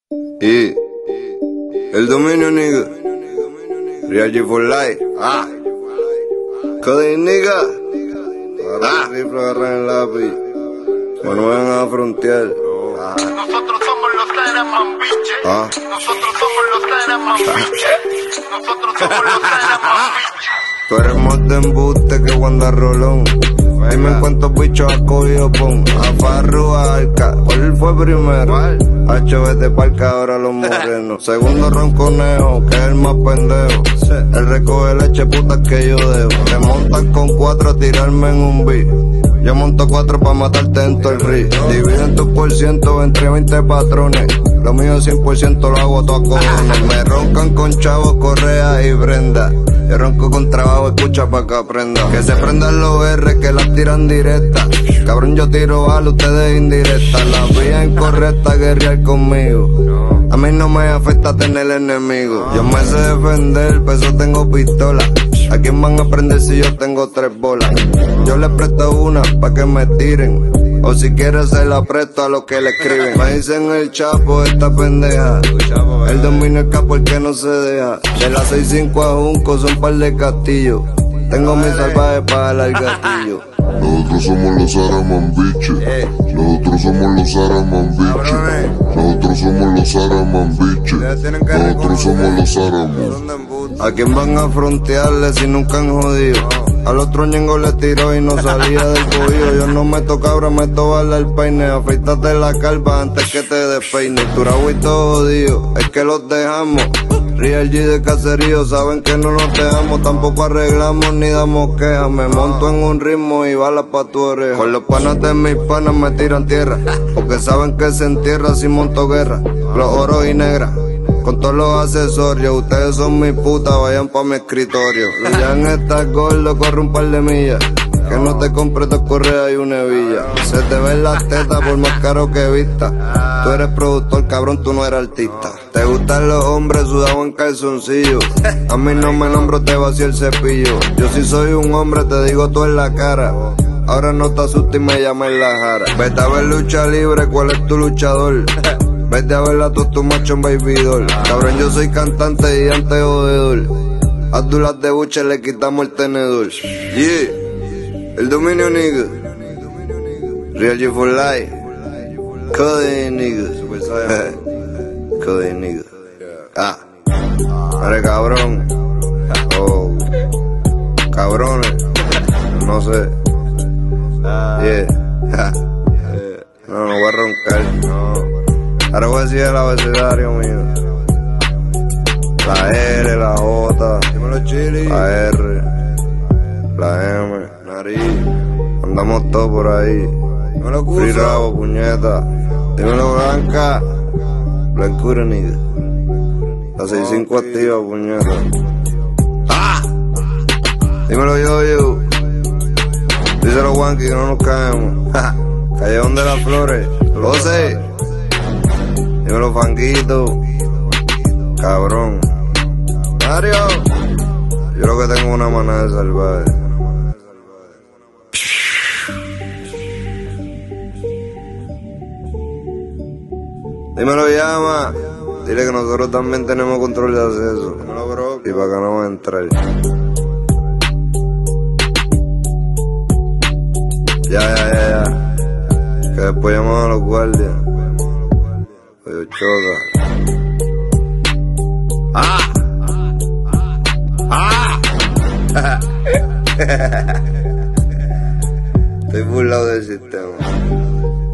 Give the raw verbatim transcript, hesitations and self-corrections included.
Y el dominio, nigga. Real G for life. Ah. Cody, nigga. Ah. Rifle, agarran el lápiz. Cuando vayan a frontear. Ah. Nosotros somos los Teraman biches. Ah. Nosotros somos los Teraman biches. Nosotros somos los Teraman biches. Tú eres más de embuste que Wanda Rolón. Dime en cuántos bichos has cogido, pon. A Farru, a Arca. ¿Cuál fue primero? H B de Parca, ahora los morenos. Segundo ronconejo, que es el más pendejo. Él recoge leche, putas que yo dejo. Te montan con cuatro a tirarme en un beat. Yo monto cuatro pa' matarte en todo el río. Dividen tu por ciento entre veinte patrones. Lo mío cien por ciento lo hago todo a cojones. Me roncan con Chavo, Correa y Brenda. Yo ronco con trabajo, escucha pa' que aprenda. Que se prendan los R, que las tiran directas. Cabrón, yo tiro bala, ustedes indirectas. La vía incorrecta, guerrear conmigo. A mí no me afecta tener enemigos. Yo me sé defender, peso tengo pistola. ¿A quién van a prender si yo tengo tres bolas? Yo les presto una pa' que me tiren. O si quieres se la presto a los que le escriben. Me dicen el Chapo, esta pendeja. El dominio el capo, el que no se deja. De las seis cinco a Junco son par de castillos. Tengo mis salvajes para el gatillo. Nosotros somos los Araman biches. Nosotros somos los Araman biches. Nosotros somos los Araman biches. Nosotros somos los Araman. ¿A quién van a frontearle si nunca han jodido? Al otro ñengo le tiró y no salía del cogido. Yo no meto cabra, meto bala el peine. Afeítate la calva antes que te despeine. Turabo y todo jodido, es que los dejamos. Real G de caserío, saben que no nos dejamos. Tampoco arreglamos ni damos quejas. Me monto en un ritmo y balas pa' tu oreja. Con los panas de mis panas me tiran tierra, porque saben que se entierra si monto guerra. Los oros y negras, con todos los accesorios. Ustedes son mis putas, vayan pa' mi escritorio. Ya en esta gordo, corre un par de millas. Que no te compres dos correas y una hebilla. Se te ven las tetas por más caro que vista. Tú eres productor, cabrón, tú no eres artista. Te gustan los hombres sudados en calzoncillo. A mí no me nombro, te vacío el cepillo. Yo sí soy un hombre, te digo tú en la cara. Ahora no te asustes y me llames la jara. Vete a ver lucha libre, ¿cuál es tu luchador? Vete a ver la tu macho en Baby Doll. Cabrón, yo soy cantante y antes jodedor. A dulas de buche le quitamos el tenedor. Yeah. El dominio, nigga. Real G for life. Cody, nigga. Cody, nigga. Ah. Eres cabrón. Oh. Cabrones. No sé. Yeah. No, no voy a roncar. No. Ahora voy a decir el abecedario mío. La L, la J, la R, la M, nariz. Andamos todos por ahí. Free rabo, puñeta. Dímelo, Blanca. Blancura, nigga. La seis cinco activa, puñeta. ¡Ah! Dímelo, yo, yo. Díselo, Wanky, que no nos caemos. Callejón de las Flores. Lo sé. Dímelo, Fanguito. Cabrón. Mario. Yo lo que tengo una manada de salvaje. Dímelo, llama. Dile que nosotros también tenemos control de acceso. Dímelo, bro. Y para que no va a entrar. Ya, ya, ya, ya. Que después llamamos a los guardias. Oye, choca. ¡Ah! ¡Ah! Estoy burlado del sistema.